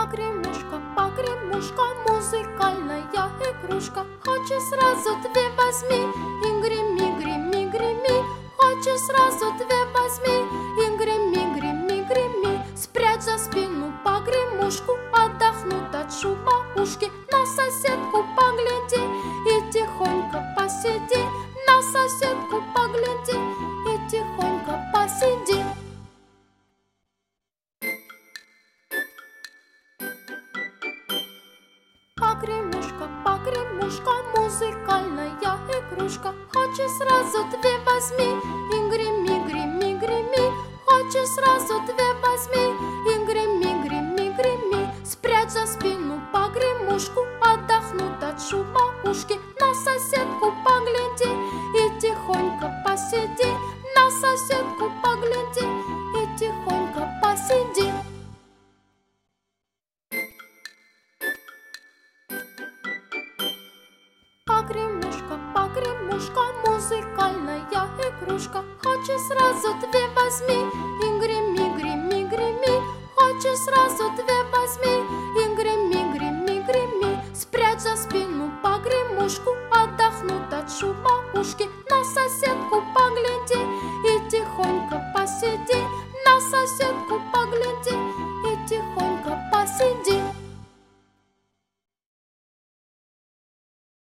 Погремушка, музыкальная игрушка. Хочешь сразу две возьми и греми, греми, греми. Хочешь сразу две возьми и греми, греми, греми. Спрячь за спину погремушку, отдохнуть от шума ушки. На соседку погляди и тихонько посиди. На соседку погляди и тихонько посиди. Погремушка, музыкальная игрушка. Хочешь сразу две возьми и греми, греми, греми. Хочешь сразу две возьми и греми, греми, греми. Спрячь за спину погремушку, отдохнуть от шума ушки. На соседку погляди и тихонько посиди. На соседку погляди и тихонько посиди. Погремушка, музыкальная игрушка. Хочешь сразу две возьми и греми, греми, греми. Хочешь сразу две возьми